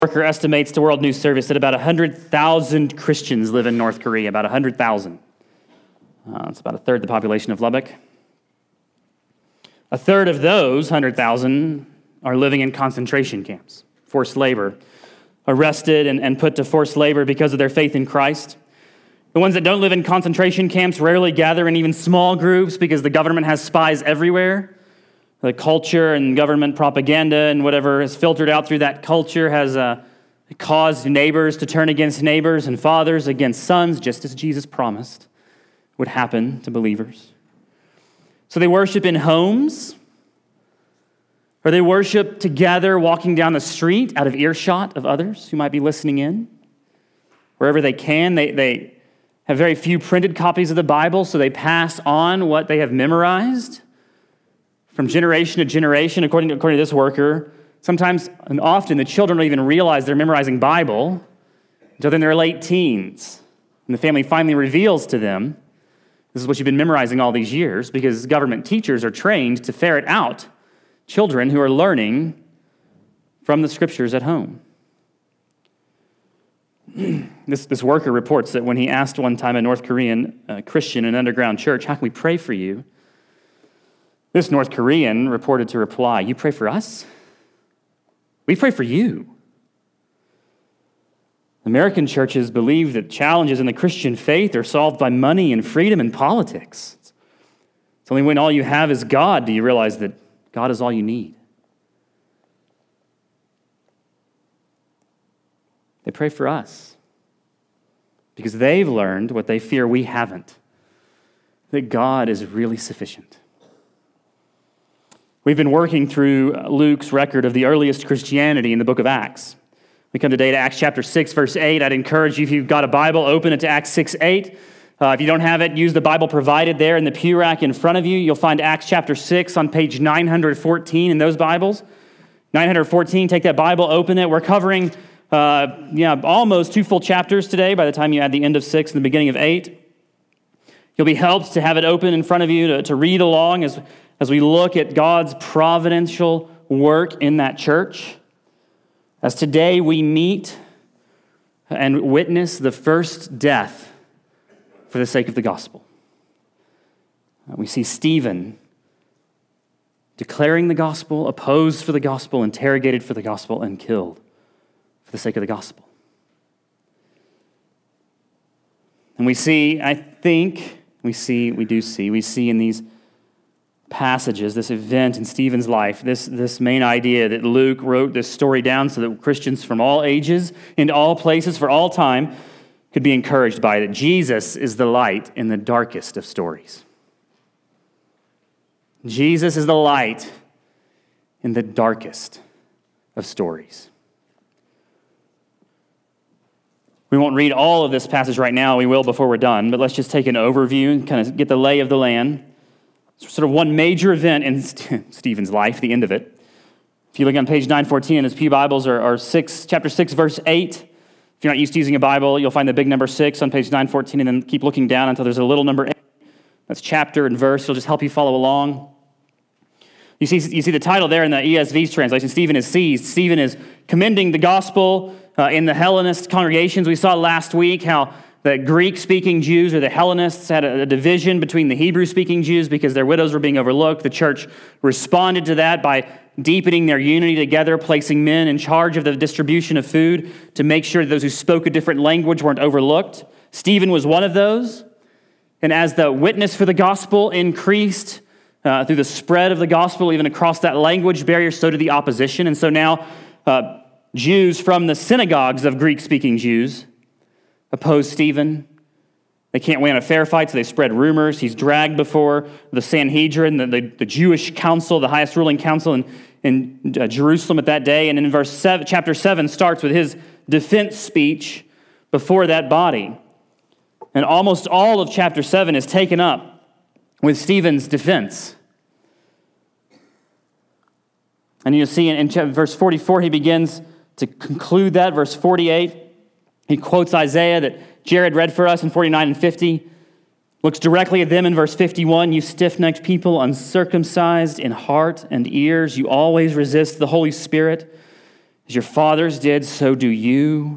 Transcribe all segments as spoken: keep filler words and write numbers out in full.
Worker estimates to World News Service that about one hundred thousand Christians live in North Korea, about one hundred thousand. Uh, it's about a third the population of Lubbock. A third of those one hundred thousand are living in concentration camps, forced labor, arrested and, and put to forced labor because of their faith in Christ. The ones that don't live in concentration camps rarely gather in even small groups because the government has spies everywhere. The culture and government propaganda and whatever is filtered out through that culture has uh, caused neighbors to turn against neighbors and fathers against sons, just as Jesus promised would happen to believers. So they worship in homes, or they worship together walking down the street out of earshot of others who might be listening in. Wherever they can, they, they have very few printed copies of the Bible, so they pass on what they have memorized from generation to generation, according to, according to this worker. Sometimes and often the children don't even realize they're memorizing Bible until they're in their late teens. And the family finally reveals to them, this is what you've been memorizing all these years, because government teachers are trained to ferret out children who are learning from the scriptures at home. This, this worker reports that when he asked one time a North Korean uh, Christian in an underground church, how can we pray for you? This North Korean reported to reply, you pray for us? We pray for you. American churches believe that challenges in the Christian faith are solved by money and freedom and politics. It's only when all you have is God do you realize that God is all you need. They pray for us because they've learned what they fear we haven't, that God is really sufficient. We've been working through Luke's record of the earliest Christianity in the book of Acts. We come today to Acts chapter six, verse eight. I'd encourage you, if you've got a Bible, open it to Acts six, eight. Uh, if you don't have it, use the Bible provided there in the pew rack in front of you. You'll find Acts chapter six on page nine hundred fourteen in those Bibles. nine hundred fourteen, take that Bible, open it. We're covering uh, yeah, almost two full chapters today by the time you add the end of six and the beginning of eight. You'll be helped to have it open in front of you to, to read along as As we look at God's providential work in that church, as today we meet and witness the first death for the sake of the gospel. We see Stephen declaring the gospel, opposed for the gospel, interrogated for the gospel, and killed for the sake of the gospel. And we see, I think, we see, we do see, we see in these passages, this event in Stephen's life, this, this main idea that Luke wrote this story down so that Christians from all ages, in all places, for all time, could be encouraged by it, that Jesus is the light in the darkest of stories. Jesus is the light in the darkest of stories. We won't read all of this passage right now. We will before we're done, but let's just take an overview and kind of get the lay of the land. Sort of one major event in Stephen's life, the end of it. If you look on page nine fourteen in his pew Bibles, or, or six, chapter six, verse eight. If you're not used to using a Bible, you'll find the big number six on page nine fourteen, and then keep looking down until there's a little number eight. That's chapter and verse. It'll just help you follow along. You see, you see the title there in the E S V's translation, Stephen is seized. Stephen is commending the gospel uh, in the Hellenist congregations. We saw last week how the Greek-speaking Jews, or the Hellenists, had a division between the Hebrew-speaking Jews because their widows were being overlooked. The church responded to that by deepening their unity together, placing men in charge of the distribution of food to make sure that those who spoke a different language weren't overlooked. Stephen was one of those. And as the witness for the gospel increased uh, through the spread of the gospel, even across that language barrier, so did the opposition. And so now uh, Jews from the synagogues of Greek-speaking Jews oppose Stephen. They can't win a fair fight, so they spread rumors. He's dragged before the Sanhedrin, the, the, the Jewish council, the highest ruling council in, in uh, Jerusalem at that day. And in verse seven, chapter seven starts with his defense speech before that body. And almost all of chapter seven is taken up with Stephen's defense. And you'll see in, in verse forty-four, he begins to conclude that. Verse forty-eight, he quotes Isaiah that Jared read for us in forty-nine and fifty, looks directly at them in verse fifty-one. You stiff-necked people, uncircumcised in heart and ears, you always resist the Holy Spirit. As your fathers did, so do you.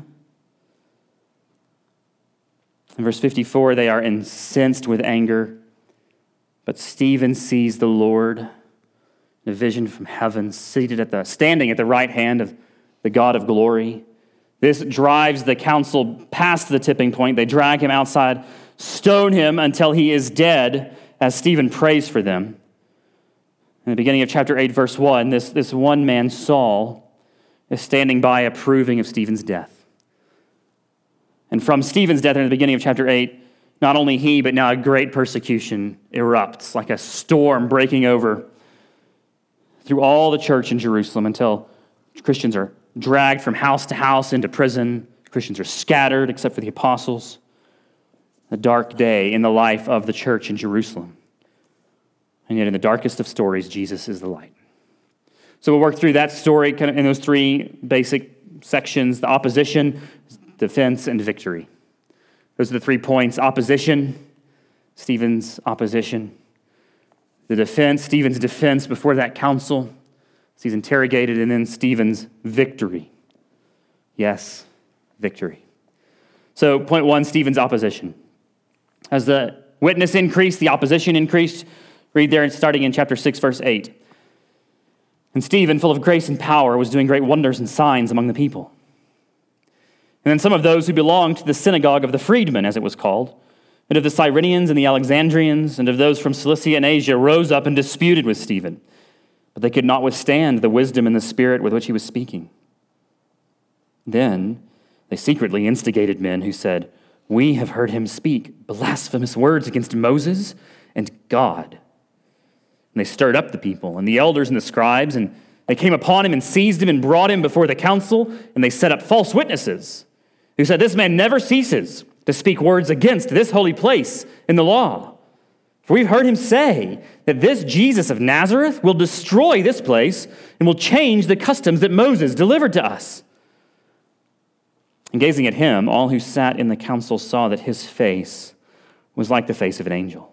In verse fifty-four, they are incensed with anger. But Stephen sees the Lord in a vision from heaven, seated at the, standing at the right hand of the God of glory. This drives the council past the tipping point. They drag him outside, stone him until he is dead, as Stephen prays for them. In the beginning of chapter eight, verse one, this, this one man, Saul, is standing by approving of Stephen's death. And from Stephen's death in the beginning of chapter eight, not only he, but now a great persecution erupts like a storm breaking over through all the church in Jerusalem until Christians are dragged from house to house into prison. Christians are scattered except for the apostles. A dark day in the life of the church in Jerusalem. And yet in the darkest of stories, Jesus is the light. So we'll work through that story kind of in those three basic sections: the opposition, defense, and victory. Those are the three points: opposition, Stephen's opposition; the defense, Stephen's defense before that council as he's interrogated; and then Stephen's victory. Yes, victory. So point one, Stephen's opposition. As the witness increased, the opposition increased. Read there, starting in chapter six, verse eight. And Stephen, full of grace and power, was doing great wonders and signs among the people. And then some of those who belonged to the synagogue of the freedmen, as it was called, and of the Cyrenians and the Alexandrians, and of those from Cilicia and Asia, rose up and disputed with Stephen. But they could not withstand the wisdom and the spirit with which he was speaking. Then they secretly instigated men who said, "We have heard him speak blasphemous words against Moses and God." And they stirred up the people and the elders and the scribes, and they came upon him and seized him and brought him before the council, and they set up false witnesses who said, "This man never ceases to speak words against this holy place in the law. For we've heard him say that this Jesus of Nazareth will destroy this place and will change the customs that Moses delivered to us." And gazing at him, all who sat in the council saw that his face was like the face of an angel.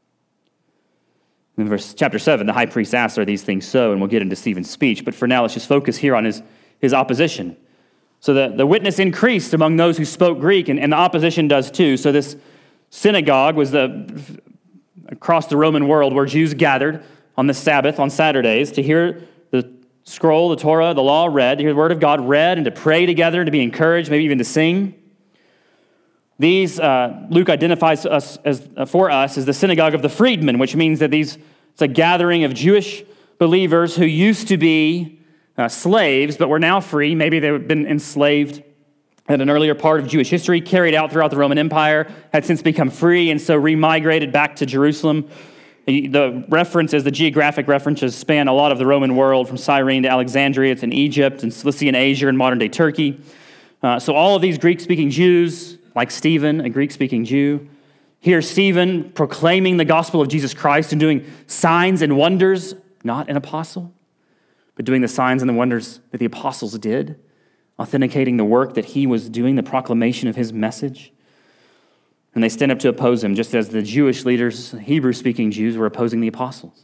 In verse chapter seven, the high priest asks, "Are these things so?" And we'll get into Stephen's speech. But for now, let's just focus here on his, his opposition. So the, the witness increased among those who spoke Greek, and, and the opposition does too. So this synagogue was the across the Roman world where Jews gathered on the Sabbath, on Saturdays, to hear the scroll, the Torah, the law read, to hear the word of God read, and to pray together, to be encouraged, maybe even to sing. These, uh, Luke identifies us as uh, for us as the synagogue of the freedmen, which means that these it's a gathering of Jewish believers who used to be uh, slaves, but were now free. Maybe they've been enslaved at an earlier part of Jewish history, carried out throughout the Roman Empire, had since become free, and so remigrated back to Jerusalem. The references, the geographic references, span a lot of the Roman world, from Cyrene to Alexandria. It's in Egypt and Cilicia and Asia and modern-day Turkey. Uh, so all of these Greek-speaking Jews, like Stephen, a Greek-speaking Jew, hear Stephen proclaiming the gospel of Jesus Christ and doing signs and wonders, not an apostle, but doing the signs and the wonders that the apostles did, authenticating the work that he was doing, the proclamation of his message. And they stand up to oppose him, just as the Jewish leaders, Hebrew-speaking Jews, were opposing the apostles.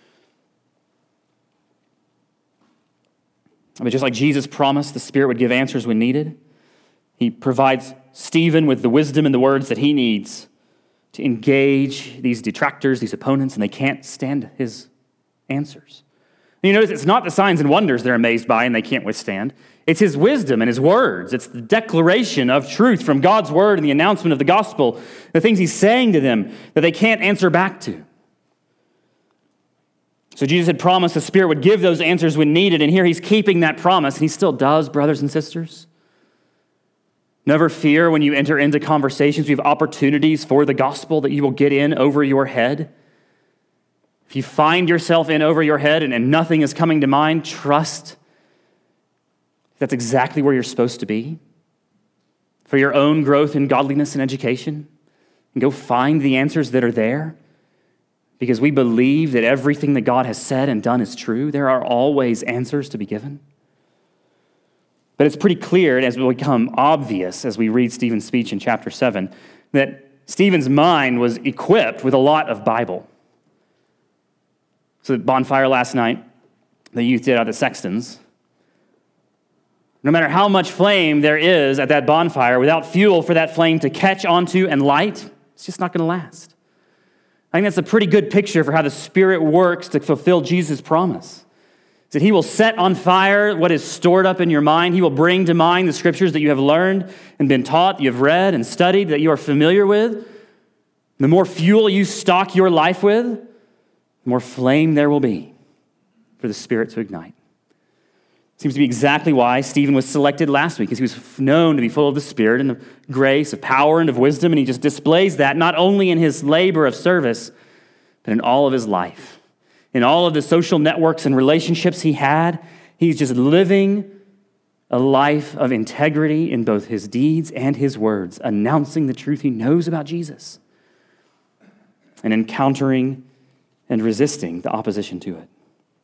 But just like Jesus promised the Spirit would give answers when needed, he provides Stephen with the wisdom and the words that he needs to engage these detractors, these opponents, and they can't stand his answers. And you notice it's not the signs and wonders they're amazed by and they can't withstand. It's his wisdom and his words. It's the declaration of truth from God's word and the announcement of the gospel, the things he's saying to them that they can't answer back to. So Jesus had promised the Spirit would give those answers when needed, and here he's keeping that promise, and he still does, brothers and sisters. Never fear when you enter into conversations. We have opportunities for the gospel that you will get in over your head. If you find yourself in over your head and, and nothing is coming to mind, trust that's exactly where you're supposed to be for your own growth in godliness and education. And go find the answers that are there, because we believe that everything that God has said and done is true. There are always answers to be given. But it's pretty clear, and as it will become obvious as we read Stephen's speech in chapter seven, that Stephen's mind was equipped with a lot of Bible. So at bonfire last night, the youth did out at Sexton's. No matter how much flame there is at that bonfire, without fuel for that flame to catch onto and light, it's just not going to last. I think that's a pretty good picture for how the Spirit works to fulfill Jesus' promise. That he will set on fire what is stored up in your mind. He will bring to mind the scriptures that you have learned and been taught, you have read and studied, that you are familiar with. The more fuel you stock your life with, the more flame there will be for the Spirit to ignite. Seems to be exactly why Stephen was selected last week, because he was known to be full of the Spirit and of grace, of power, and of wisdom, and he just displays that not only in his labor of service, but in all of his life. In all of the social networks and relationships he had, he's just living a life of integrity in both his deeds and his words, announcing the truth he knows about Jesus and encountering and resisting the opposition to it.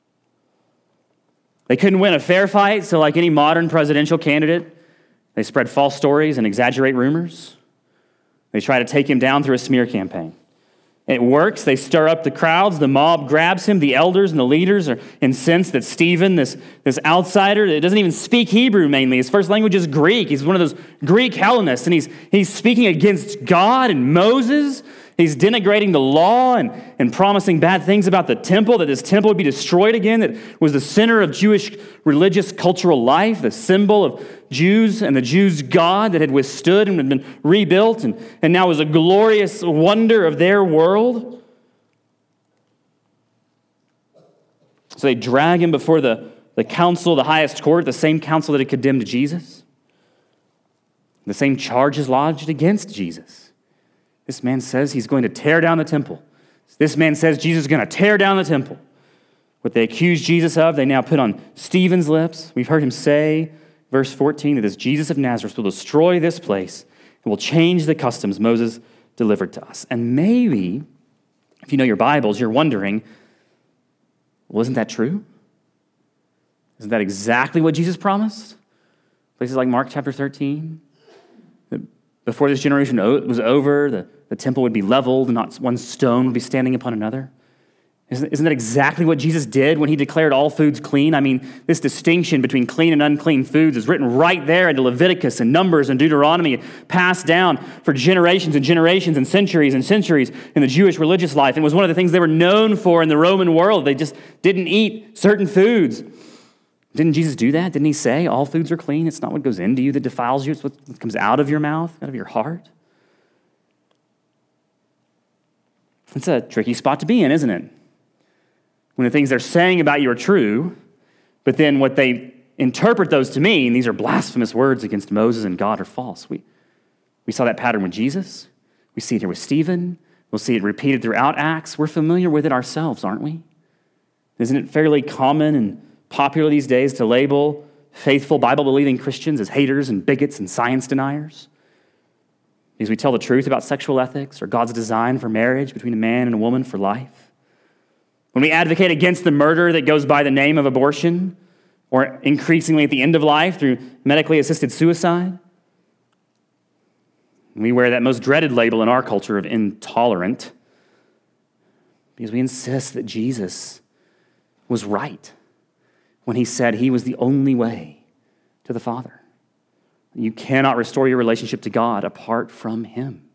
They couldn't win a fair fight, so like any modern presidential candidate, they spread false stories and exaggerate rumors. They try to take him down through a smear campaign. It works. They stir up the crowds. The mob grabs him. The elders and the leaders are incensed that Stephen, this, this outsider that doesn't even speak Hebrew mainly, his first language is Greek. He's one of those Greek Hellenists, and he's, he's speaking against God and Moses. He's denigrating the law and, and promising bad things about the temple, that this temple would be destroyed again, that was the center of Jewish religious cultural life, the symbol of Jews and the Jews' God that had withstood and had been rebuilt and, and now was a glorious wonder of their world. So they drag him before the, the council, the highest court, the same council that had condemned Jesus. The same charges lodged against Jesus. This man says he's going to tear down the temple. This man says Jesus is going to tear down the temple. What they accuse Jesus of, they now put on Stephen's lips. We've heard him say, verse fourteen, that this Jesus of Nazareth will destroy this place and will change the customs Moses delivered to us. And maybe, if you know your Bibles, you're wondering, well, isn't that true? Isn't that exactly what Jesus promised? Places like Mark chapter thirteen. Before this generation was over, the, the temple would be leveled, and not one stone would be standing upon another. Isn't, isn't that exactly what Jesus did when he declared all foods clean? I mean, this distinction between clean and unclean foods is written right there into Leviticus and Numbers and Deuteronomy, passed down for generations and generations and centuries and centuries in the Jewish religious life. It was one of the things they were known for in the Roman world. They just didn't eat certain foods. Didn't Jesus do that? Didn't he say all foods are clean? It's not what goes into you that defiles you. It's what comes out of your mouth, out of your heart. It's a tricky spot to be in, isn't it? When the things they're saying about you are true, but then what they interpret those to mean, these are blasphemous words against Moses and God, are false. We, we saw that pattern with Jesus. We see it here with Stephen. We'll see it repeated throughout Acts. We're familiar with it ourselves, aren't we? Isn't it fairly common and popular these days to label faithful Bible-believing Christians as haters and bigots and science deniers? Because we tell the truth about sexual ethics or God's design for marriage between a man and a woman for life. When we advocate against the murder that goes by the name of abortion, or increasingly at the end of life through medically assisted suicide, we wear that most dreaded label in our culture of intolerant because we insist that Jesus was right when he said he was the only way to the Father. You cannot restore your relationship to God apart from him.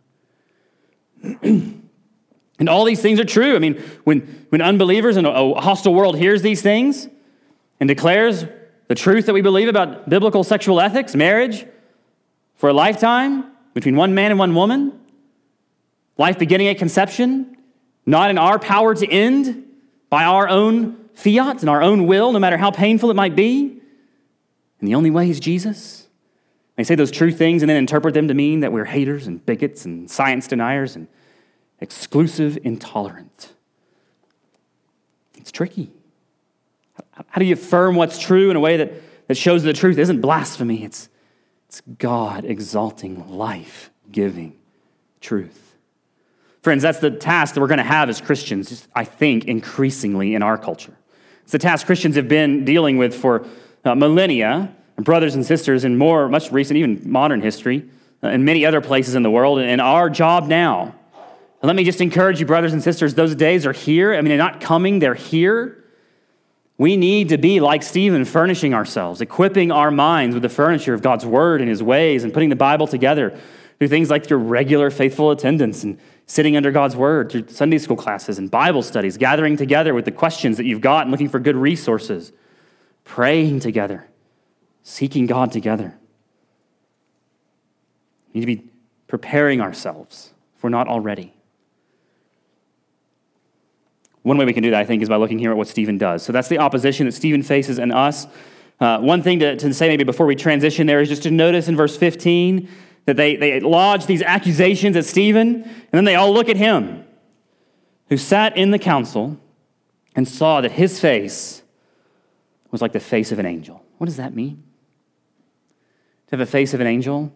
And all these things are true. I mean, when, when unbelievers in a, a hostile world hears these things and declares the truth that we believe about biblical sexual ethics, marriage, for a lifetime between one man and one woman, life beginning at conception, not in our power to end by our own fiat and our own will, no matter how painful it might be. And the only way is Jesus. They say those true things and then interpret them to mean that we're haters and bigots and science deniers and exclusive intolerant. It's tricky. How do you affirm what's true in a way that, that shows the truth isn't blasphemy? It's, it's God exalting, life-giving truth. Friends, that's the task that we're going to have as Christians, I think, increasingly in our culture. It's the task Christians have been dealing with for uh, millennia, brothers and sisters in more, much recent, even modern history, uh, and many other places in the world, and our job now. And let me just encourage you, brothers and sisters, those days are here. I mean, they're not coming, they're here. We need to be like Stephen, furnishing ourselves, equipping our minds with the furniture of God's word and his ways, and putting the Bible together through things like your regular faithful attendance and sitting under God's word, through Sunday school classes and Bible studies, gathering together with the questions that you've got and looking for good resources, praying together, seeking God together. We need to be preparing ourselves if we're not already. One way we can do that, I think, is by looking here at what Stephen does. So that's the opposition that Stephen faces in us. Uh, one thing to, to say maybe before we transition there is just to notice in verse fifteen that they, they lodge these accusations at Stephen, and then they all look at him, who sat in the council and saw that his face was like the face of an angel. What does that mean? To have a face of an angel?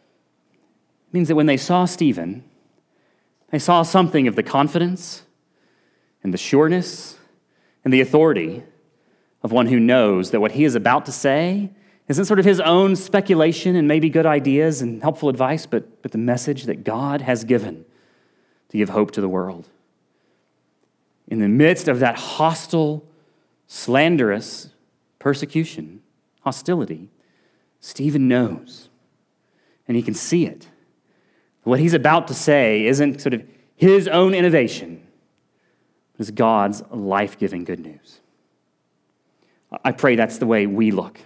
It means that when they saw Stephen, they saw something of the confidence and the sureness and the authority of one who knows that what he is about to say isn't sort of his own speculation and maybe good ideas and helpful advice, but, but the message that God has given to give hope to the world. In the midst of that hostile, slanderous persecution, hostility, Stephen knows, and he can see it. What he's about to say isn't sort of his own innovation, but it's God's life-giving good news. I pray that's the way we look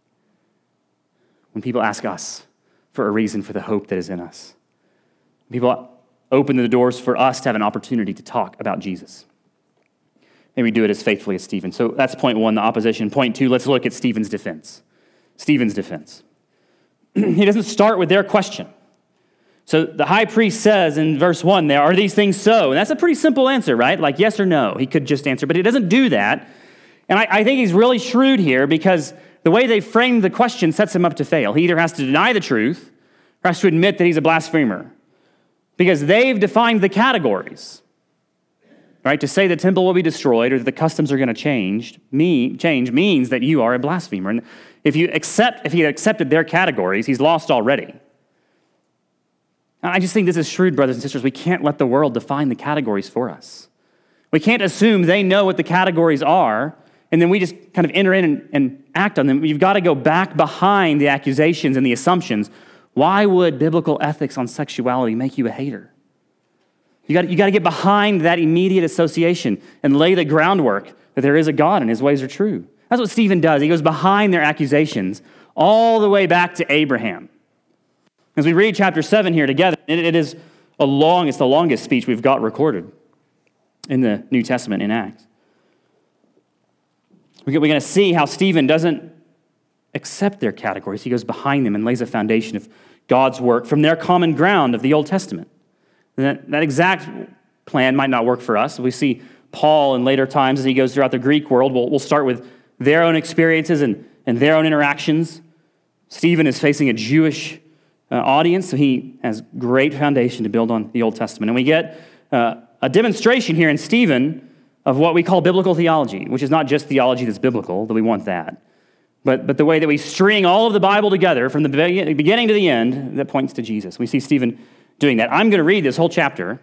when people ask us for a reason for the hope that is in us. People open the doors for us to have an opportunity to talk about Jesus. May we do it as faithfully as Stephen. So that's point one, the opposition. Point two, let's look at Stephen's defense. Stephen's defense. He doesn't start with their question. So the high priest says in verse one there, are these things so? And that's a pretty simple answer, right? Like yes or no. He could just answer, but he doesn't do that. And I, I think he's really shrewd here because the way they framed the question sets him up to fail. He either has to deny the truth or has to admit that he's a blasphemer because they've defined the categories. Right? To say the temple will be destroyed or that the customs are going to change, me, change means that you are a blasphemer. And if you accept, if he had accepted their categories, he's lost already. I just think this is shrewd, brothers and sisters. We can't let the world define the categories for us. We can't assume they know what the categories are, and then we just kind of enter in and, and act on them. You've got to go back behind the accusations and the assumptions. Why would biblical ethics on sexuality make you a hater? You got, you got to get behind that immediate association and lay the groundwork that there is a God and his ways are true. That's what Stephen does. He goes behind their accusations all the way back to Abraham. As we read chapter seven here together, it, it is a long, it's the longest speech we've got recorded in the New Testament in Acts. We're going to see how Stephen doesn't accept their categories. He goes behind them and lays a foundation of God's work from their common ground of the Old Testament. That, that exact plan might not work for us. We see Paul in later times as he goes throughout the Greek world. We'll, we'll start with their own experiences and, and their own interactions. Stephen is facing a Jewish uh, audience, so he has great foundation to build on the Old Testament. And we get uh, a demonstration here in Stephen of what we call biblical theology, which is not just theology that's biblical, though we want that, but, but the way that we string all of the Bible together from the beginning to the end that points to Jesus. We see Stephen doing that. I'm going to read this whole chapter.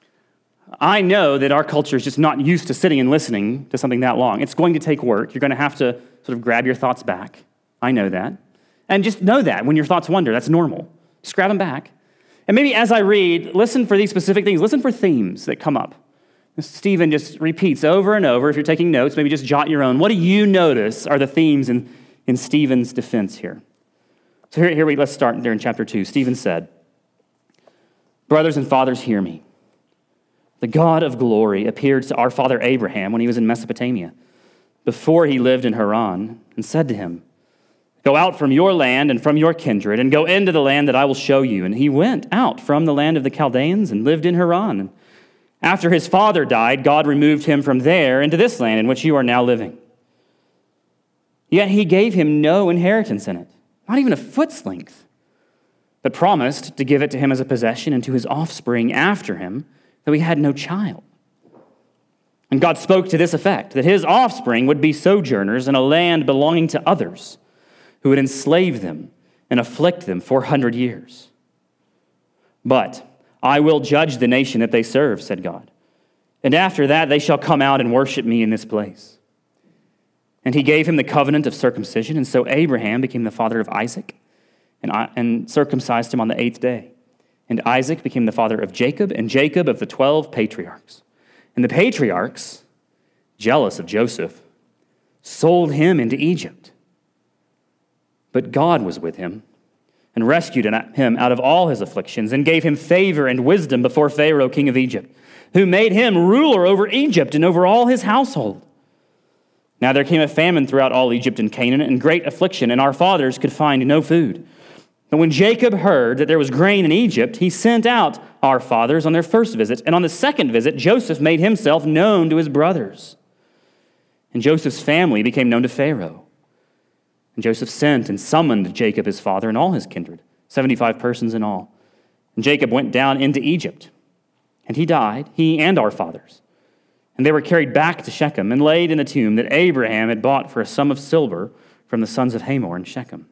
I know that our culture is just not used to sitting and listening to something that long. It's going to take work. You're going to have to sort of grab your thoughts back. I know that. And just know that when your thoughts wander, that's normal. Just grab them back. And maybe as I read, listen for these specific things. Listen for themes that come up. Stephen just repeats over and over. If you're taking notes, maybe just jot your own. What do you notice are the themes in, in Stephen's defense here? So here, here we let's start there in chapter two. Stephen said, brothers and fathers, hear me. The God of glory appeared to our father Abraham when he was in Mesopotamia, before he lived in Haran, and said to him, go out from your land and from your kindred, and go into the land that I will show you. And he went out from the land of the Chaldeans and lived in Haran. And after his father died, God removed him from there into this land in which you are now living. Yet he gave him no inheritance in it, not even a foot's length, but promised to give it to him as a possession and to his offspring after him, though he had no child. And God spoke to this effect, that his offspring would be sojourners in a land belonging to others, who would enslave them and afflict them four hundred years. But I will judge the nation that they serve, said God. And after that, they shall come out and worship me in this place. And he gave him the covenant of circumcision, and so Abraham became the father of Isaac, and, I, and circumcised him on the eighth day. And Isaac became the father of Jacob, and Jacob of the twelve patriarchs. And the patriarchs, jealous of Joseph, sold him into Egypt. But God was with him, and rescued him out of all his afflictions, and gave him favor and wisdom before Pharaoh, king of Egypt, who made him ruler over Egypt and over all his household. Now there came a famine throughout all Egypt and Canaan, and great affliction, and our fathers could find no food. But when Jacob heard that there was grain in Egypt, he sent out our fathers on their first visit, and on the second visit Joseph made himself known to his brothers. And Joseph's family became known to Pharaoh. And Joseph sent and summoned Jacob his father and all his kindred, seventy-five persons in all. And Jacob went down into Egypt, and he died, he and our fathers. And they were carried back to Shechem and laid in the tomb that Abraham had bought for a sum of silver from the sons of Hamor in Shechem.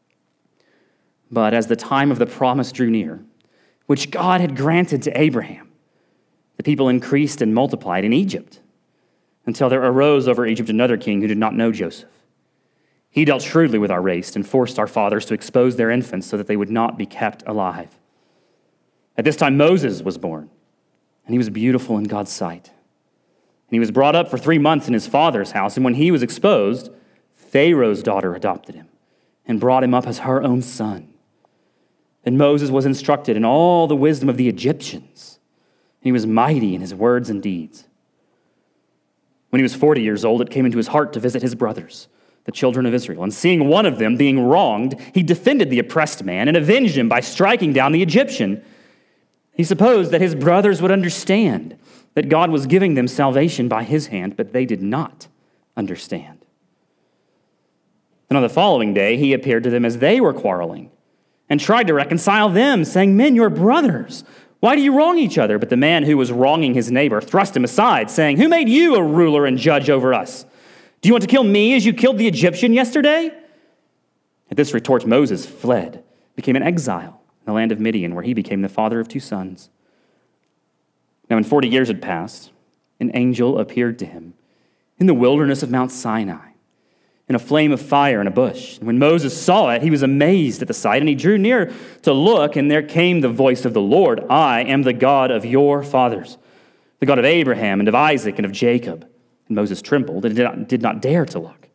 But as the time of the promise drew near, which God had granted to Abraham, the people increased and multiplied in Egypt, until there arose over Egypt another king who did not know Joseph. He dealt shrewdly with our race and forced our fathers to expose their infants so that they would not be kept alive. At this time Moses was born, and he was beautiful in God's sight. And he was brought up for three months in his father's house, and when he was exposed, Pharaoh's daughter adopted him and brought him up as her own son. And Moses was instructed in all the wisdom of the Egyptians, and he was mighty in his words and deeds. When he was forty years old, it came into his heart to visit his brothers, the children of Israel. And seeing one of them being wronged, he defended the oppressed man and avenged him by striking down the Egyptian. He supposed that his brothers would understand that God was giving them salvation by his hand, but they did not understand. And on the following day, he appeared to them as they were quarreling and tried to reconcile them, saying, "Men, you're brothers. Why do you wrong each other?" But the man who was wronging his neighbor thrust him aside, saying, "Who made you a ruler and judge over us? Do you want to kill me as you killed the Egyptian yesterday?" At this retort, Moses fled, became an exile in the land of Midian, where he became the father of two sons. Now, when forty years had passed, an angel appeared to him in the wilderness of Mount Sinai, in a flame of fire in a bush. And when Moses saw it, he was amazed at the sight, and he drew near to look, and there came the voice of the Lord, "I am the God of your fathers, the God of Abraham and of Isaac and of Jacob." And Moses trembled and did not, did not dare to look.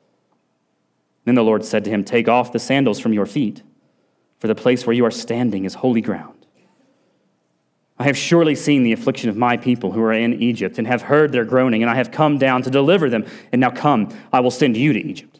Then the Lord said to him, "Take off the sandals from your feet, for the place where you are standing is holy ground. I have surely seen the affliction of my people who are in Egypt, and have heard their groaning, and I have come down to deliver them. And now come, I will send you to Egypt."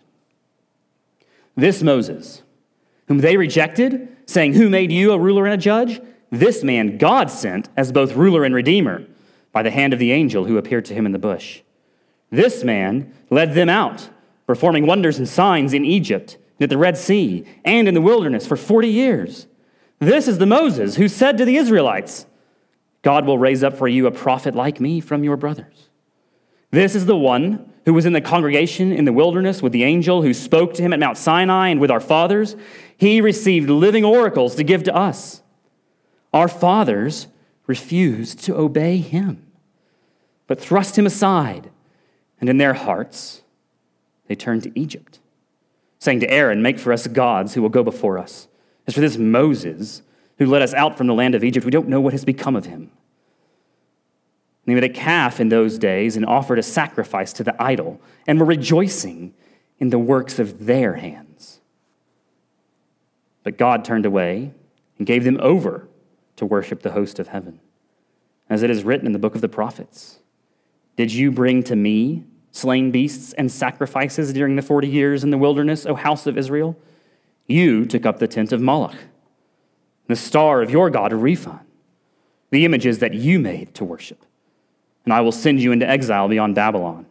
This Moses, whom they rejected, saying, "Who made you a ruler and a judge?" This man God sent as both ruler and redeemer by the hand of the angel who appeared to him in the bush. This man led them out, performing wonders and signs in Egypt, and at the Red Sea, and in the wilderness for forty years. This is the Moses who said to the Israelites, "God will raise up for you a prophet like me from your brothers." This is the one who was in the congregation in the wilderness with the angel who spoke to him at Mount Sinai and with our fathers. He received living oracles to give to us. Our fathers refused to obey him, but thrust him aside, and in their hearts they turned to Egypt, saying to Aaron, "Make for us gods who will go before us." As for this Moses, who led us out from the land of Egypt, we don't know what has become of him. They made a calf in those days and offered a sacrifice to the idol, and were rejoicing in the works of their hands. But God turned away and gave them over to worship the host of heaven. As it is written in the book of the prophets, "Did you bring to me slain beasts and sacrifices during the forty years in the wilderness, O house of Israel? You took up the tent of Moloch, the star of your god, Rephan, the images that you made to worship. And I will send you into exile beyond Babylon."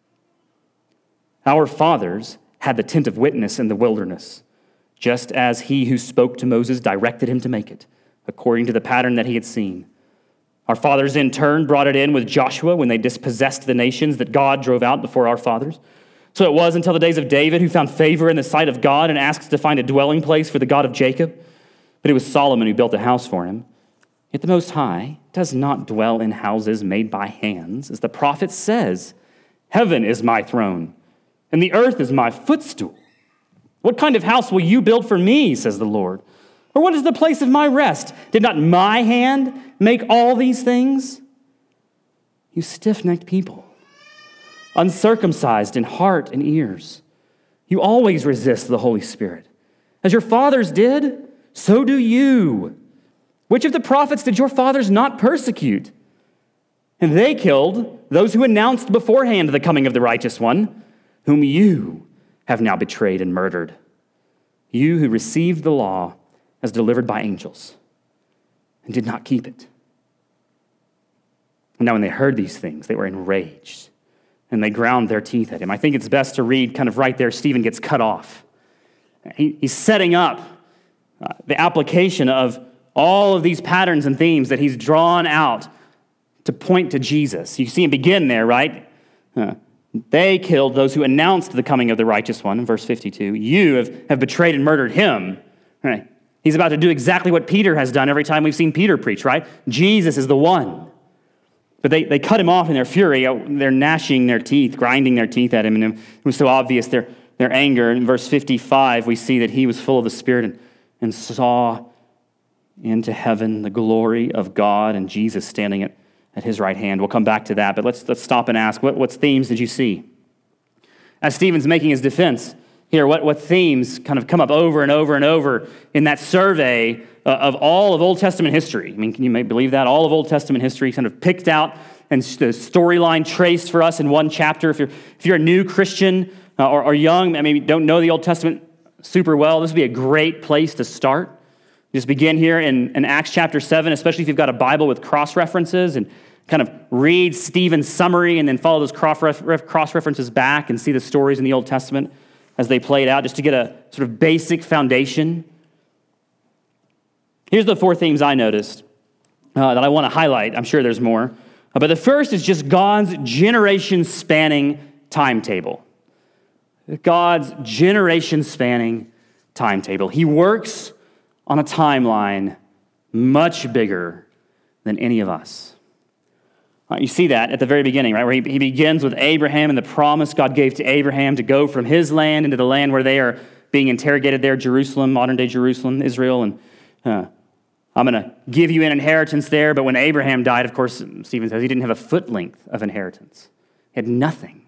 Our fathers had the tent of witness in the wilderness, just as he who spoke to Moses directed him to make it, according to the pattern that he had seen. Our fathers in turn brought it in with Joshua when they dispossessed the nations that God drove out before our fathers. So it was until the days of David, who found favor in the sight of God and asked to find a dwelling place for the God of Jacob. But it was Solomon who built a house for him. Yet the Most High does not dwell in houses made by hands, as the prophet says, "Heaven is my throne, and the earth is my footstool. What kind of house will you build for me, says the Lord? Or what is the place of my rest? Did not my hand make all these things? You stiff-necked people, uncircumcised in heart and ears, you always resist the Holy Spirit. As your fathers did, so do you. Which of the prophets did your fathers not persecute? And they killed those who announced beforehand the coming of the righteous one, whom you have now betrayed and murdered. You who received the law as delivered by angels and did not keep it. And now when they heard these things, they were enraged and they ground their teeth at him. I think it's best to read kind of right there, Stephen gets cut off. He, he's setting up uh, the application of all of these patterns and themes that he's drawn out to point to Jesus. You see him begin there, right? Uh, they killed those who announced the coming of the righteous one, in verse fifty-two. You have, have betrayed and murdered him. Right? He's about to do exactly what Peter has done every time we've seen Peter preach, right? Jesus is the one. But they, they cut him off in their fury. They're gnashing their teeth, grinding their teeth at him, and it was so obvious their, their anger. In verse fifty-five, we see that he was full of the Spirit and, and saw into heaven the glory of God and Jesus standing at, at his right hand. We'll come back to that, but let's, let's stop and ask, what, what themes did you see? As Stephen's making his defense here, what, what themes kind of come up over and over and over in that survey uh, of all of Old Testament history? I mean, can you maybe believe that? All of Old Testament history kind of picked out and the storyline traced for us in one chapter. If you're, if you're a new Christian uh, or, or young, maybe don't know the Old Testament super well, this would be a great place to start. Just begin here in, in Acts chapter seven, especially if you've got a Bible with cross-references, and kind of read Stephen's summary and then follow those cross-references back and see the stories in the Old Testament as they played out, just to get a sort of basic foundation. Here's the four themes I noticed uh, that I want to highlight. I'm sure there's more. Uh, but the first is just God's generation-spanning timetable. God's generation-spanning timetable. He works on a timeline much bigger than any of us. Uh, you see that at the very beginning, right? Where he, he begins with Abraham and the promise God gave to Abraham to go from his land into the land where they are being interrogated there, Jerusalem, modern-day Jerusalem, Israel. And uh, I'm going to give you an inheritance there. But when Abraham died, of course, Stephen says he didn't have a foot length of inheritance. He had nothing.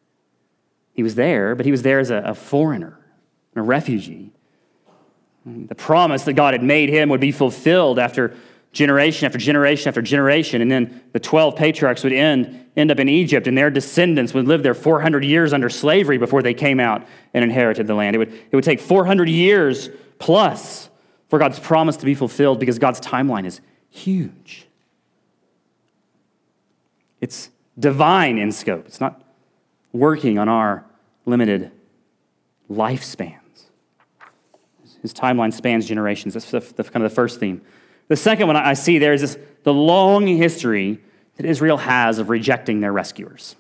He was there, but he was there as a, a foreigner, a refugee. The promise that God had made him would be fulfilled after generation after generation after generation, and then the twelve patriarchs would end, end up in Egypt, and their descendants would live there four hundred years under slavery before they came out and inherited the land. It would, it would take four hundred years plus for God's promise to be fulfilled, because God's timeline is huge. It's divine in scope. It's not working on our limited lifespan. His timeline spans generations. That's the, the, kind of the first theme. The second one I see there is this, the long history that Israel has of rejecting their rescuers.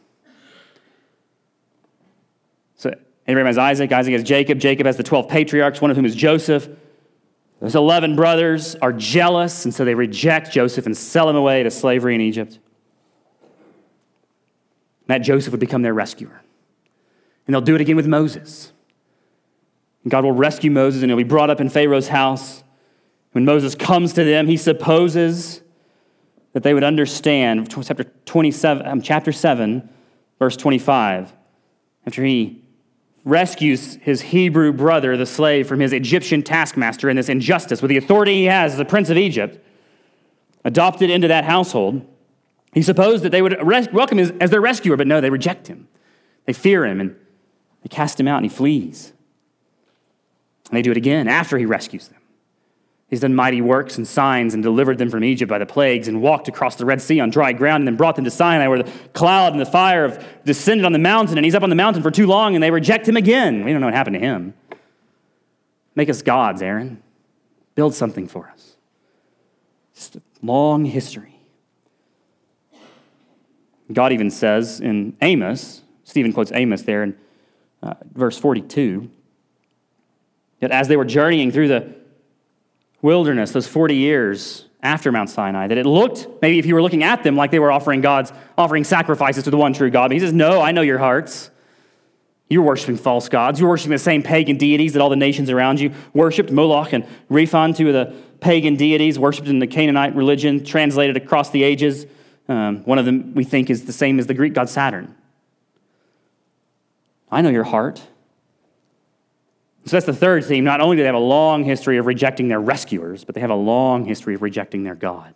So Abraham has Isaac, Isaac has Jacob, Jacob has the twelve patriarchs, one of whom is Joseph. Those eleven brothers are jealous, and so they reject Joseph and sell him away to slavery in Egypt. That Joseph would become their rescuer. And they'll do it again with Moses. And God will rescue Moses, and he'll be brought up in Pharaoh's house. When Moses comes to them, he supposes that they would understand, chapter twenty-seven, um, chapter seven, verse twenty-five, after he rescues his Hebrew brother, the slave, from his Egyptian taskmaster in this injustice, with the authority he has as the prince of Egypt, adopted into that household, he supposed that they would res- welcome him as, as their rescuer, but no, they reject him. They fear him, and they cast him out, and he flees. And they do it again after he rescues them. He's done mighty works and signs and delivered them from Egypt by the plagues, and walked across the Red Sea on dry ground, and then brought them to Sinai, where the cloud and the fire have descended on the mountain, and he's up on the mountain for too long, and they reject him again. We don't know what happened to him. Make us gods, Aaron. Build something for us. Just a long history. God even says in Amos, Stephen quotes Amos there in uh, verse forty-two, that as they were journeying through the wilderness, those forty years after Mount Sinai, that it looked, maybe if you were looking at them, like they were offering God's, offering sacrifices to the one true God. But he says, no, I know your hearts. You're worshiping false gods. You're worshiping the same pagan deities that all the nations around you worshipped. Moloch and Rephan, two of the pagan deities worshipped in the Canaanite religion, translated across the ages. Um, one of them we think is the same as the Greek god Saturn. I know your heart. So that's the third theme. Not only do they have a long history of rejecting their rescuers, but they have a long history of rejecting their God.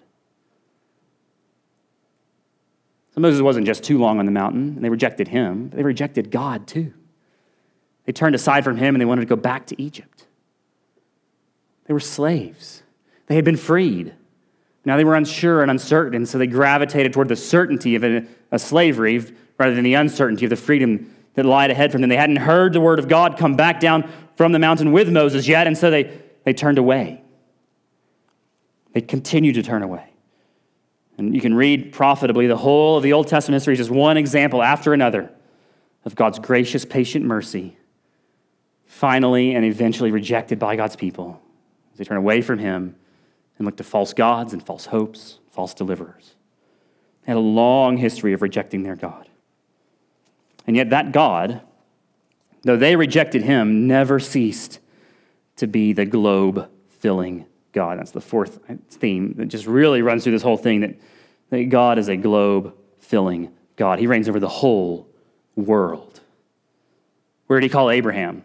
So Moses wasn't just too long on the mountain, and they rejected him. They rejected God too. They turned aside from him, and they wanted to go back to Egypt. They were slaves. They had been freed. Now they were unsure and uncertain, and so they gravitated toward the certainty of a, a slavery rather than the uncertainty of the freedom that lied ahead from them. They hadn't heard the word of God come back down from the mountain with Moses yet, and so they, they turned away. They continued to turn away. And you can read profitably the whole of the Old Testament history, just one example after another of God's gracious, patient mercy, finally and eventually rejected by God's people as they turn away from him and look to false gods and false hopes, false deliverers. They had a long history of rejecting their God. And yet that God, though they rejected him, never ceased to be the globe-filling God. That's the fourth theme that just really runs through this whole thing, that, that God is a globe-filling God. He reigns over the whole world. Where did he call Abraham?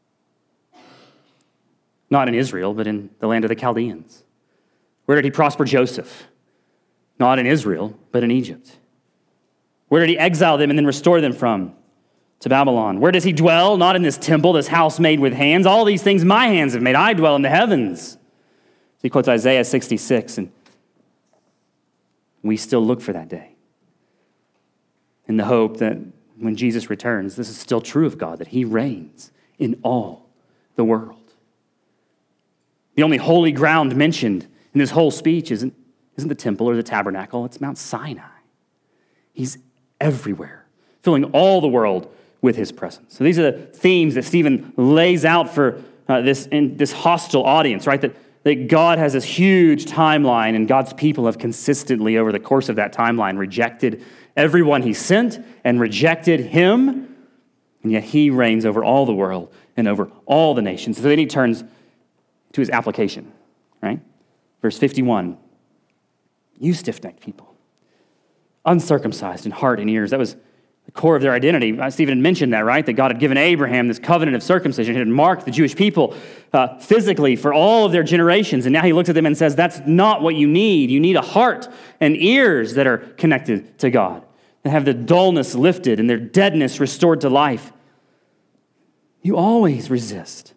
Not in Israel, but in the land of the Chaldeans. Where did he prosper Joseph? Not in Israel, but in Egypt. Where did he exile them and then restore them from? To Babylon. Where does he dwell? Not in this temple, this house made with hands. All these things my hands have made. I dwell in the heavens. So he quotes Isaiah sixty-six, and we still look for that day in the hope that when Jesus returns, this is still true of God, that he reigns in all the world. The only holy ground mentioned in this whole speech isn't, isn't the temple or the tabernacle, it's Mount Sinai. He's everywhere, filling all the world with his presence. So these are the themes that Stephen lays out for uh, this, in this hostile audience, right? That, that God has this huge timeline, and God's people have consistently, over the course of that timeline, rejected everyone he sent and rejected him, and yet he reigns over all the world and over all the nations. So then he turns to his application, right? Verse fifty-one, you stiff-necked people, uncircumcised in heart and ears. That was the core of their identity. Stephen had mentioned that, right? That God had given Abraham this covenant of circumcision. He had marked the Jewish people uh, physically for all of their generations. And now he looks at them and says, that's not what you need. You need a heart and ears that are connected to God, that have the dullness lifted and their deadness restored to life. You always resist.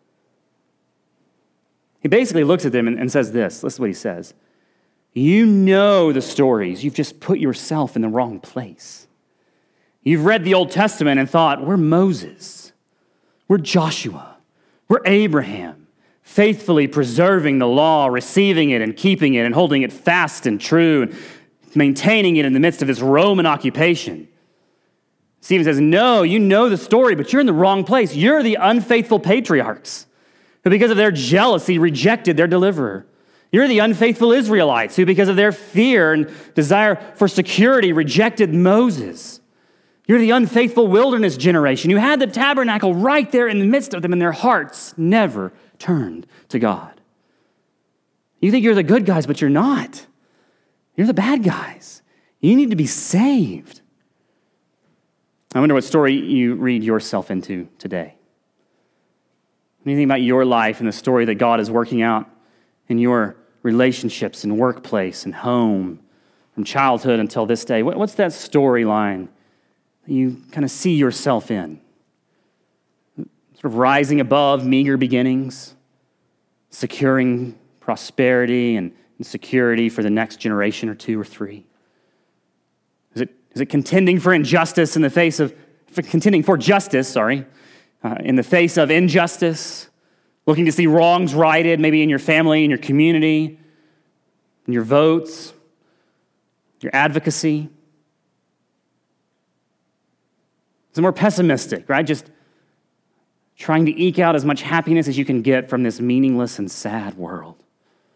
He basically looks at them and, and says this. Listen to what he says. You know the stories. You've just put yourself in the wrong place. You've read the Old Testament and thought, we're Moses, we're Joshua, we're Abraham, faithfully preserving the law, receiving it and keeping it and holding it fast and true and maintaining it in the midst of this Roman occupation. Stephen says, no, you know the story, but you're in the wrong place. You're the unfaithful patriarchs who, because of their jealousy, rejected their deliverer. You're the unfaithful Israelites who, because of their fear and desire for security, rejected Moses. You're the unfaithful wilderness generation. You had the tabernacle right there in the midst of them, and their hearts never turned to God. You think you're the good guys, but you're not. You're the bad guys. You need to be saved. I wonder what story you read yourself into today. When you think about your life and the story that God is working out in your relationships and workplace and home, from childhood until this day, what's that storyline you kind of see yourself in? Sort of rising above meager beginnings, securing prosperity and security for the next generation or two or three? Is it, is it contending for injustice in the face of, for contending for justice, sorry, uh, in the face of injustice, looking to see wrongs righted, maybe in your family, in your community, in your votes, your advocacy? It's more pessimistic, right? Just trying to eke out as much happiness as you can get from this meaningless and sad world.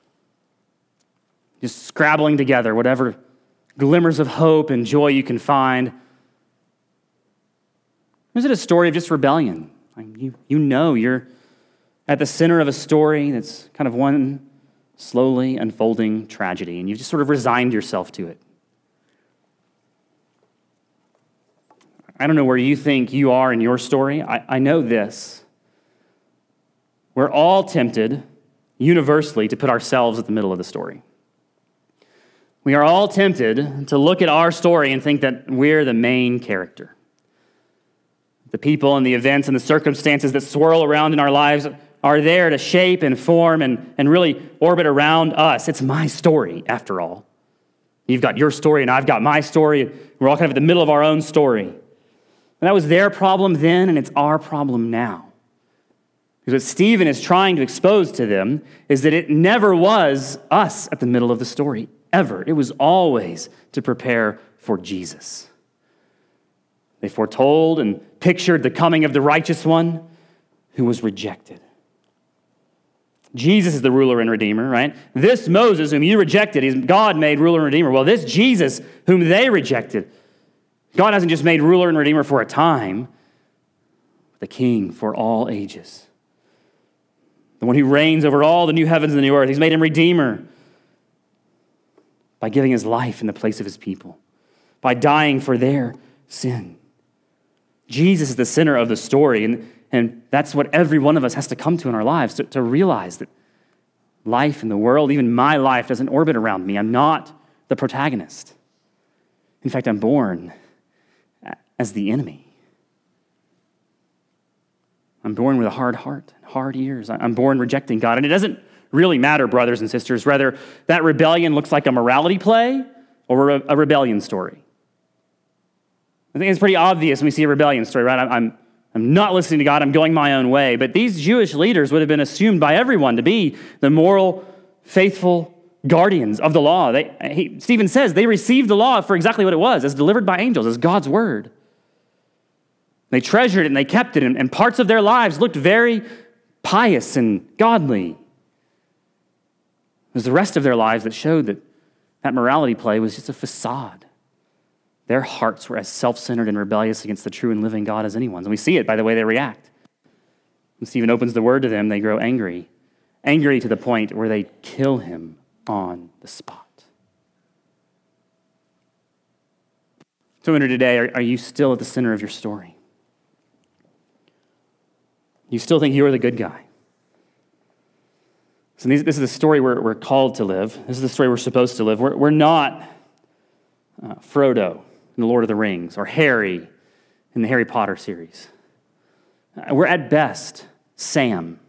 Just scrabbling together whatever glimmers of hope and joy you can find. Or is it a story of just rebellion? Like you, you know you're at the center of a story that's kind of one slowly unfolding tragedy, and you've just sort of resigned yourself to it. I don't know where you think you are in your story. I, I know this. We're all tempted, universally, to put ourselves at the middle of the story. We are all tempted to look at our story and think that we're the main character. The people and the events and the circumstances that swirl around in our lives are there to shape and form and, and really orbit around us. It's my story, after all. You've got your story and I've got my story. We're all kind of at the middle of our own story. And that was their problem then, and it's our problem now. Because what Stephen is trying to expose to them is that it never was us at the middle of the story, ever. It was always to prepare for Jesus. They foretold and pictured the coming of the righteous one who was rejected. Jesus is the ruler and redeemer, right? This Moses, whom you rejected, is God made ruler and redeemer. Well, this Jesus, whom they rejected, God hasn't just made ruler and redeemer for a time, the king for all ages. The one who reigns over all the new heavens and the new earth. He's made him redeemer by giving his life in the place of his people, by dying for their sin. Jesus is the center of the story, and, and that's what every one of us has to come to in our lives, to, to realize that life in the world, even my life, doesn't orbit around me. I'm not the protagonist. In fact, I'm born as the enemy. I'm born with a hard heart, hard ears. I'm born rejecting God. And it doesn't really matter, brothers and sisters, whether that rebellion looks like a morality play or a, a rebellion story. I think it's pretty obvious when we see a rebellion story, right? I'm, I'm, I'm not listening to God. I'm going my own way. But these Jewish leaders would have been assumed by everyone to be the moral, faithful guardians of the law. They, he, Stephen says they received the law for exactly what it was, as delivered by angels, as God's word. They treasured it and they kept it, and, and parts of their lives looked very pious and godly. It was the rest of their lives that showed that that morality play was just a facade. Their hearts were as self-centered and rebellious against the true and living God as anyone's. And we see it by the way they react. When Stephen opens the word to them, they grow angry. Angry to the point where they kill him on the spot. So, I wonder today, are, are you still at the center of your story? You still think you're the good guy? So this is the story we're, we're called to live. This is the story we're supposed to live. We're, we're not uh, Frodo in The Lord of the Rings or Harry in the Harry Potter series. Uh, we're at best Sam,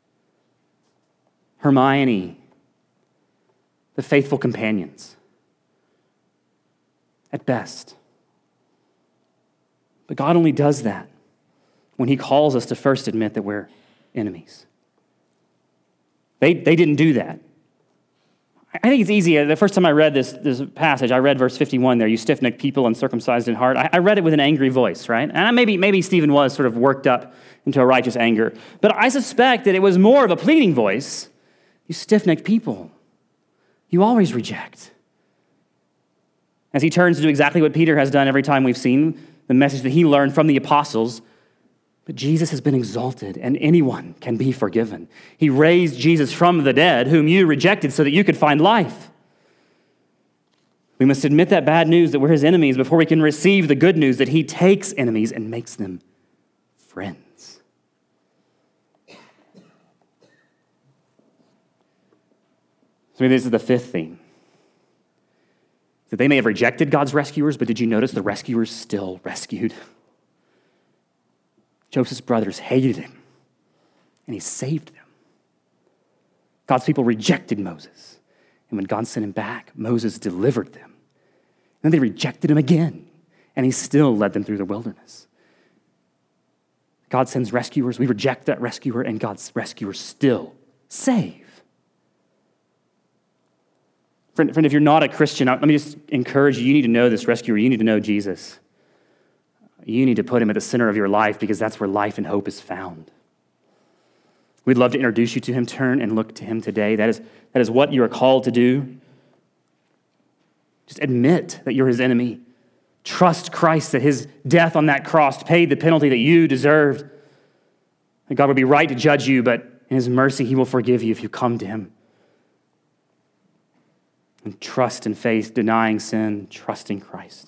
Hermione, the faithful companions. At best. But God only does that when he calls us to first admit that we're enemies. They, they didn't do that. I think it's easy. The first time I read this, this passage, I read verse fifty-one there, you stiff-necked people, uncircumcised in heart. I, I read it with an angry voice, right? And maybe, maybe Stephen was sort of worked up into a righteous anger. But I suspect that it was more of a pleading voice. You stiff-necked people, you always reject. As he turns to do exactly what Peter has done every time we've seen the message that he learned from the apostles. But Jesus has been exalted, and anyone can be forgiven. He raised Jesus from the dead, whom you rejected, so that you could find life. We must admit that bad news, that we're his enemies, before we can receive the good news that he takes enemies and makes them friends. So maybe this is the fifth theme. That they may have rejected God's rescuers, but did you notice the rescuers still rescued? Joseph's brothers hated him, and he saved them. God's people rejected Moses, and when God sent him back, Moses delivered them. And then they rejected him again, and he still led them through the wilderness. God sends rescuers, we reject that rescuer, and God's rescuers still save. Friend, friend, if you're not a Christian, let me just encourage you, you need to know this rescuer, you need to know Jesus. You need to put him at the center of your life because that's where life and hope is found. We'd love to introduce you to him. Turn and look to him today. That is, that is what you are called to do. Just admit that you're his enemy. Trust Christ, that his death on that cross paid the penalty that you deserved. That God would be right to judge you, but in his mercy, he will forgive you if you come to him. And trust and faith, denying sin, trusting Christ.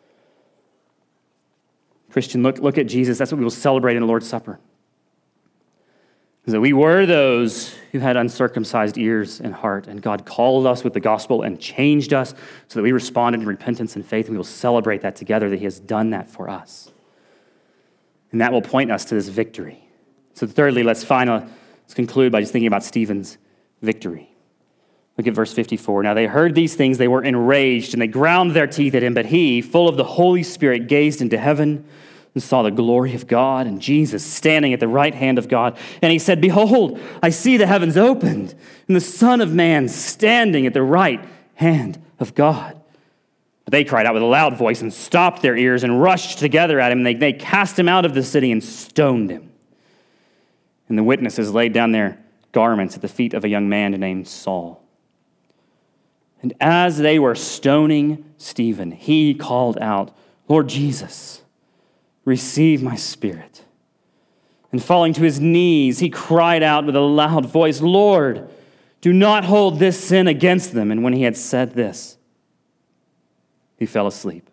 Christian, look, look at Jesus. That's what we will celebrate in the Lord's Supper. Is that we were those who had uncircumcised ears and heart, and God called us with the gospel and changed us so that we responded in repentance and faith, and we will celebrate that together, that he has done that for us. And that will point us to this victory. So thirdly, let's finally, let's conclude by just thinking about Stephen's victory. Look at verse fifty-four. Now they heard these things, they were enraged, and they ground their teeth at him, but he, full of the Holy Spirit, gazed into heaven and saw the glory of God and Jesus standing at the right hand of God. And he said, behold, I see the heavens opened and the Son of Man standing at the right hand of God. But they cried out with a loud voice and stopped their ears and rushed together at him. And they, they cast him out of the city and stoned him. And the witnesses laid down their garments at the feet of a young man named Saul. And as they were stoning Stephen, he called out, Lord Jesus, receive my spirit. And falling to his knees, he cried out with a loud voice, Lord, do not hold this sin against them. And when he had said this, he fell asleep.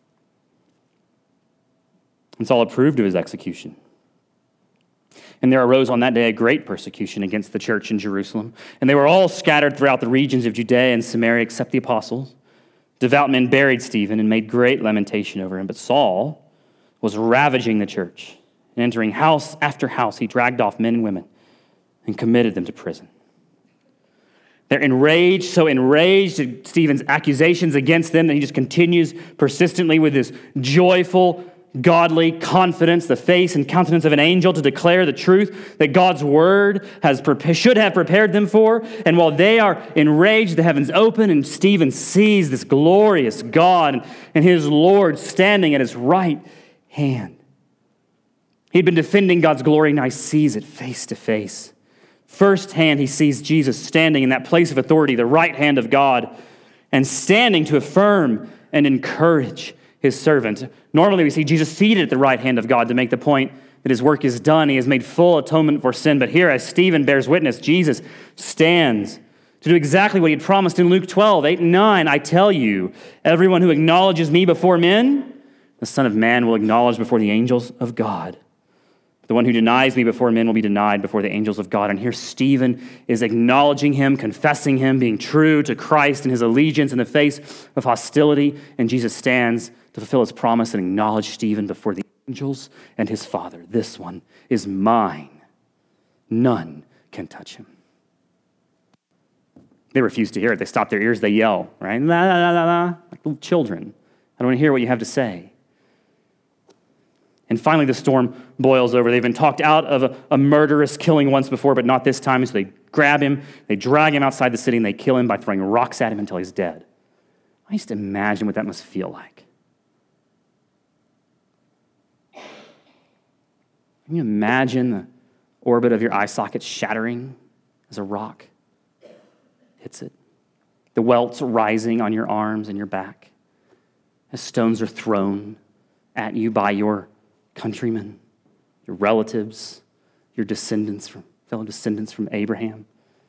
And Saul approved of his execution. And there arose on that day a great persecution against the church in Jerusalem. And they were all scattered throughout the regions of Judea and Samaria except the apostles. Devout men buried Stephen and made great lamentation over him. But Saul was ravaging the church, and entering house after house, he dragged off men and women and committed them to prison. They're enraged, so enraged at Stephen's accusations against them that he just continues persistently with this joyful, godly confidence, the face and countenance of an angel to declare the truth that God's word has should have prepared them for. And while they are enraged, the heavens open, and Stephen sees this glorious God and his Lord standing at his right hand. He'd been defending God's glory, now he sees it face to face. Firsthand, he sees Jesus standing in that place of authority, the right hand of God, and standing to affirm and encourage his servant. Normally, we see Jesus seated at the right hand of God to make the point that his work is done. He has made full atonement for sin. But here, as Stephen bears witness, Jesus stands to do exactly what he had promised in Luke twelve, eight and nine. I tell you, everyone who acknowledges me before men, the Son of Man will acknowledge before the angels of God. The one who denies me before men will be denied before the angels of God. And here Stephen is acknowledging him, confessing him, being true to Christ and his allegiance in the face of hostility. And Jesus stands to fulfill his promise and acknowledge Stephen before the angels and his Father. This one is mine. None can touch him. They refuse to hear it. They stop their ears. They yell, right? La, la, la, la, like little children. I don't want to hear what you have to say. And finally, the storm boils over. They've been talked out of a, a murderous killing once before, but not this time. So they grab him, they drag him outside the city, and they kill him by throwing rocks at him until he's dead. I used to imagine what that must feel like. Can you imagine the orbit of your eye socket shattering as a rock hits it? The welts rising on your arms and your back as stones are thrown at you by your countrymen, your relatives, your descendants from fellow descendants from Abraham.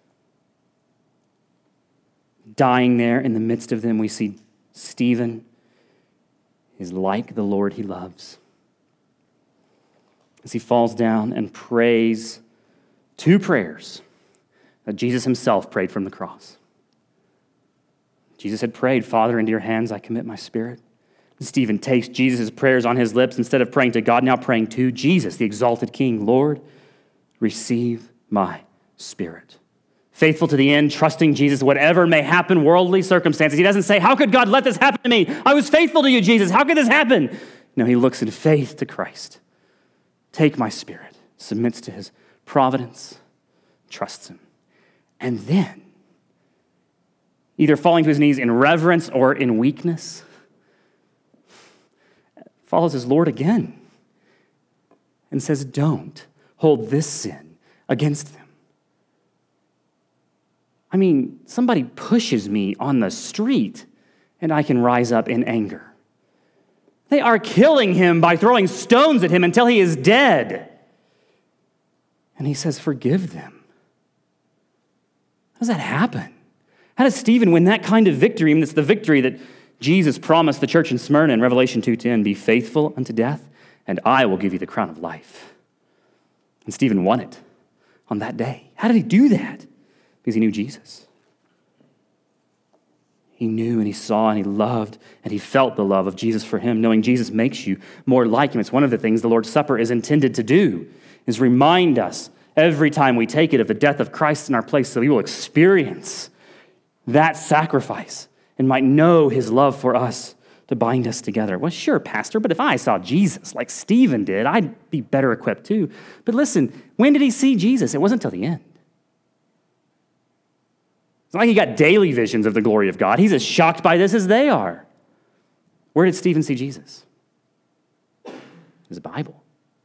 Dying there in the midst of them, we see Stephen is like the Lord he loves. As he falls down and prays two prayers that Jesus himself prayed from the cross. Jesus had prayed, Father, into your hands I commit my spirit. Stephen takes Jesus' prayers on his lips instead of praying to God, now praying to Jesus, the exalted King. Lord, receive my spirit. Faithful to the end, trusting Jesus, whatever may happen, worldly circumstances. He doesn't say, how could God let this happen to me? I was faithful to you, Jesus. How could this happen? No, he looks in faith to Christ. Take my spirit, submits to his providence, trusts him. And then, either falling to his knees in reverence or in weakness, follows his Lord again and says, don't hold this sin against them. I mean, somebody pushes me on the street and I can rise up in anger. They are killing him by throwing stones at him until he is dead. And he says, forgive them. How does that happen? How does Stephen win that kind of victory? I mean, it's the victory that Jesus promised the church in Smyrna in Revelation two ten, be faithful unto death, and I will give you the crown of life. And Stephen won it on that day. How did he do that? Because he knew Jesus. He knew and he saw and he loved and he felt the love of Jesus for him. Knowing Jesus makes you more like him. It's one of the things the Lord's Supper is intended to do, is remind us every time we take it of the death of Christ in our place so we will experience that sacrifice and might know his love for us to bind us together. Well, sure, Pastor, but if I saw Jesus like Stephen did, I'd be better equipped too. But listen, when did he see Jesus? It wasn't until the end. It's not like he got daily visions of the glory of God. He's as shocked by this as they are. Where did Stephen see Jesus? His Bible.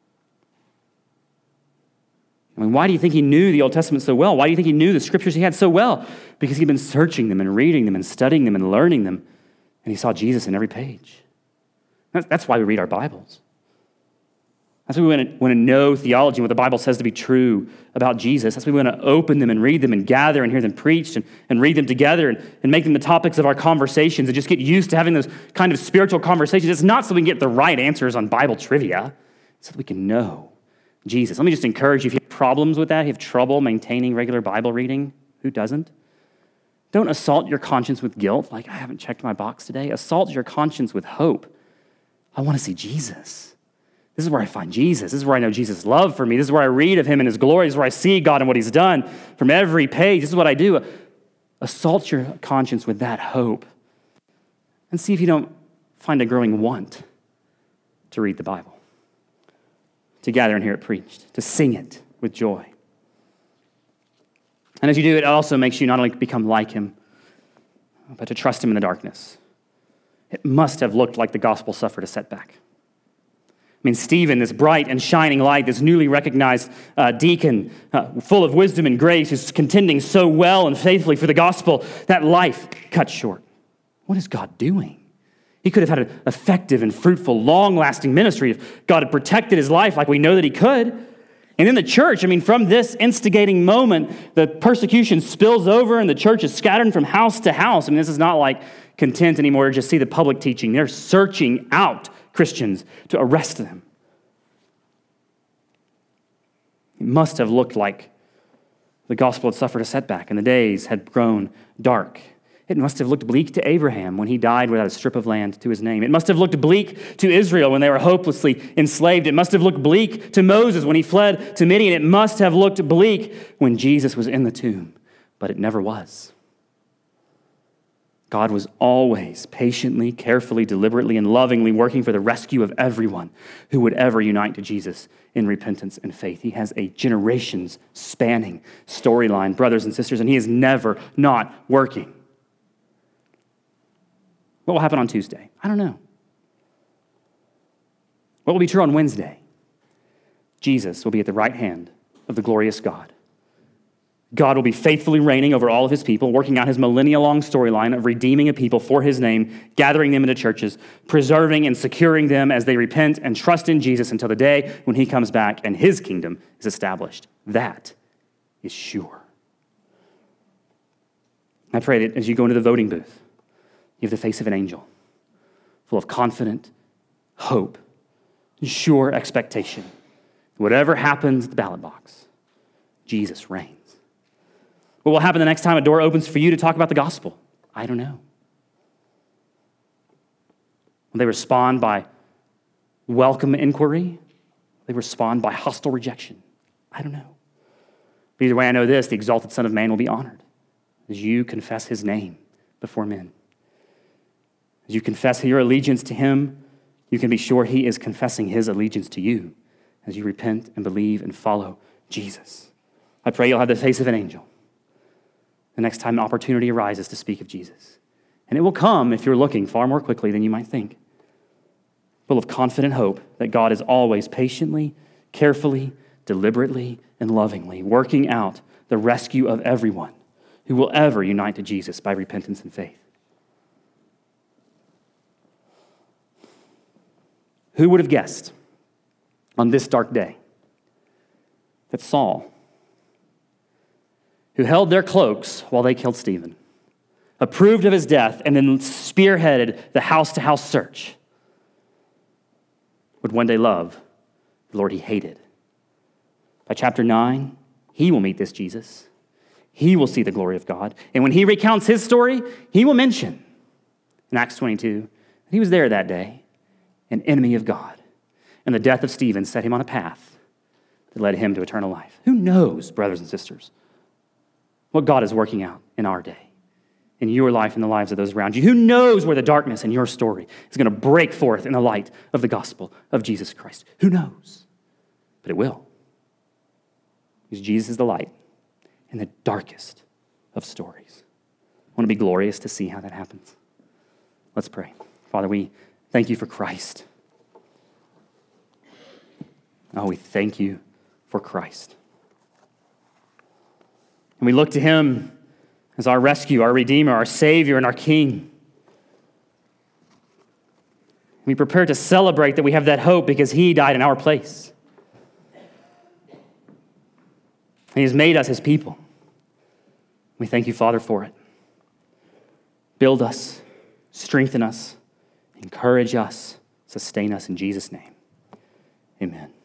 I mean, why do you think he knew the Old Testament so well? Why do you think he knew the scriptures he had so well? Because he'd been searching them and reading them and studying them and learning them. And he saw Jesus in every page. That's why we read our Bibles. That's why we want to, want to know theology and what the Bible says to be true about Jesus. That's why we want to open them and read them and gather and hear them preached and, and read them together and, and make them the topics of our conversations and just get used to having those kind of spiritual conversations. It's not so we can get the right answers on Bible trivia. It's so that we can know Jesus. Let me just encourage you, if you have problems with that, if you have trouble maintaining regular Bible reading, who doesn't? Don't assault your conscience with guilt, like I haven't checked my box today. Assault your conscience with hope. I want to see Jesus. This is where I find Jesus. This is where I know Jesus' love for me. This is where I read of him and his glory. This is where I see God and what he's done from every page. This is what I do. Assault your conscience with that hope and see if you don't find a growing want to read the Bible, to gather and hear it preached, to sing it with joy. And as you do, it also makes you not only become like him, but to trust him in the darkness. It must have looked like the gospel suffered a setback. I mean, Stephen, this bright and shining light, this newly recognized uh, deacon, uh, full of wisdom and grace, who's contending so well and faithfully for the gospel, that life cut short. What is God doing? He could have had an effective and fruitful, long-lasting ministry if God had protected his life like we know that he could. And in the church, I mean, from this instigating moment, the persecution spills over and the church is scattered from house to house. I mean, this is not like content anymore to just see the public teaching. They're searching out Christians to arrest them. It must have looked like the gospel had suffered a setback and the days had grown dark. It must have looked bleak to Abraham when he died without a strip of land to his name. It must have looked bleak to Israel when they were hopelessly enslaved. It must have looked bleak to Moses when he fled to Midian. It must have looked bleak when Jesus was in the tomb, but it never was. God was always patiently, carefully, deliberately, and lovingly working for the rescue of everyone who would ever unite to Jesus in repentance and faith. He has a generations spanning storyline, brothers and sisters, and he is never not working. What will happen on Tuesday? I don't know. What will be true on Wednesday? Jesus will be at the right hand of the glorious God. God will be faithfully reigning over all of his people, working out his millennia-long storyline of redeeming a people for his name, gathering them into churches, preserving and securing them as they repent and trust in Jesus until the day when he comes back and his kingdom is established. That is sure. I pray that as you go into the voting booth, you have the face of an angel, full of confident hope, sure expectation. Whatever happens at the ballot box, Jesus reigns. What will happen the next time a door opens for you to talk about the gospel? I don't know. Will they respond by welcome inquiry? Will they respond by hostile rejection? I don't know. But either way, I know this, the exalted Son of Man will be honored as you confess his name before men. As you confess your allegiance to him, you can be sure he is confessing his allegiance to you as you repent and believe and follow Jesus. I pray you'll have the face of an angel the next time an opportunity arises to speak of Jesus. And it will come, if you're looking, far more quickly than you might think, full of confident hope that God is always patiently, carefully, deliberately, and lovingly working out the rescue of everyone who will ever unite to Jesus by repentance and faith. Who would have guessed on this dark day that Saul, who held their cloaks while they killed Stephen, approved of his death, and then spearheaded the house-to-house search, would one day love the Lord he hated? By chapter nine, he will meet this Jesus. He will see the glory of God. And when he recounts his story, he will mention in Acts twenty-two that he was there that day, an enemy of God. And the death of Stephen set him on a path that led him to eternal life. Who knows, brothers and sisters, what God is working out in our day, in your life and the lives of those around you? Who knows where the darkness in your story is going to break forth in the light of the gospel of Jesus Christ? Who knows? But it will. Because Jesus is the light in the darkest of stories. Won't it be glorious to see how that happens? Let's pray. Father, we thank you for Christ. Oh, we thank you for Christ. And we look to him as our rescue, our Redeemer, our Savior, and our King. We prepare to celebrate that we have that hope because he died in our place. And he has made us his people. We thank you, Father, for it. Build us, strengthen us, encourage us, sustain us in Jesus' name. Amen.